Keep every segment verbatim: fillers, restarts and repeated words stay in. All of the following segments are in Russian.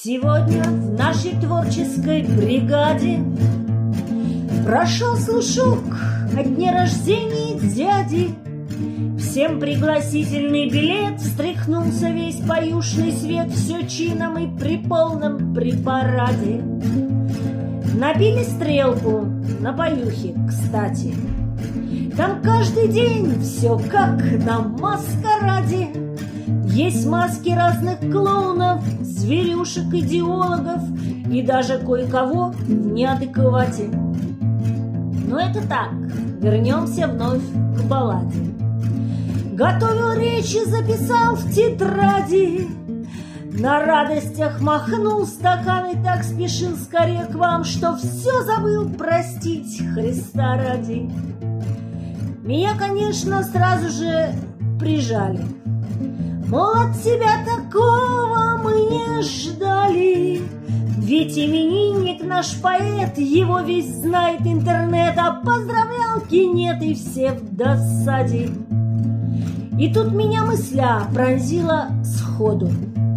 Сегодня в нашей творческой бригаде прошел слушок о дне рождения дяди. Всем пригласительный билет, встряхнулся весь поюшный свет, все чином и при полном препараде. Набили стрелку на поюхе, кстати. Там каждый день все как на маскараде. Есть маски разных клоунов, зверюшек, идеологов и даже кое-кого в неадеквате. Но это так, вернемся вновь к балладе. Готовил речи, записал в тетради, на радостях махнул стакан и так спешил скорее к вам, что все забыл простить Христа ради. Меня, конечно, сразу же прижали. Мол, от тебя такого мы не ждали. Ведь именинник наш поэт, его весь знает интернет, а поздравлялки нет и все в досаде. И тут меня мысля пронзила сходу.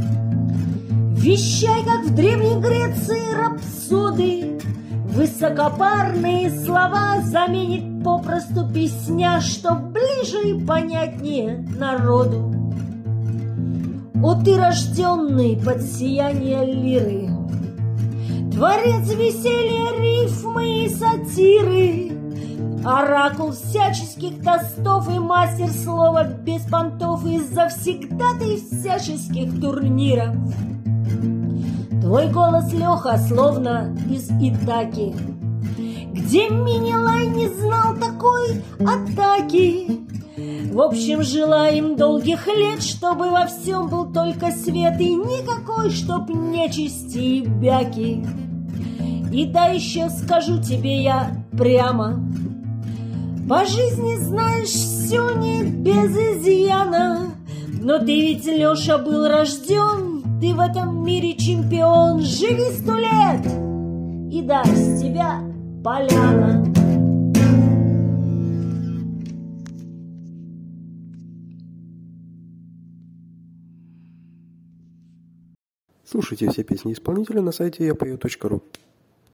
Вещай, как в Древней Греции рапсоды, высокопарные слова заменит попросту песня, что ближе и понятнее народу. О, ты, рожденный под сияние лиры, творец веселья, рифмы и сатиры, оракул всяческих тостов и мастер слова без понтов, и завсегдатый всяческих турниров. Твой голос, Леха, словно из Итаки, где Минилай не знал такой атаки. В общем, желаем долгих лет, чтобы во всем был только свет и никакой, чтоб нечисти и бяки. И да еще скажу тебе я прямо, по жизни, знаешь, все не без изъяна. Но ты ведь, Леша, был рожден, ты в этом мире чемпион. Живи сто лет, и да, с тебя поляна. Слушайте все песни исполнителя на сайте я пою точка ру.